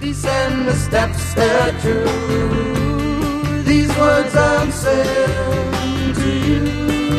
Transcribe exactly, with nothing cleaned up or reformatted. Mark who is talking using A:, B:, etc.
A: descend the steps there true. These words I'm saying to you.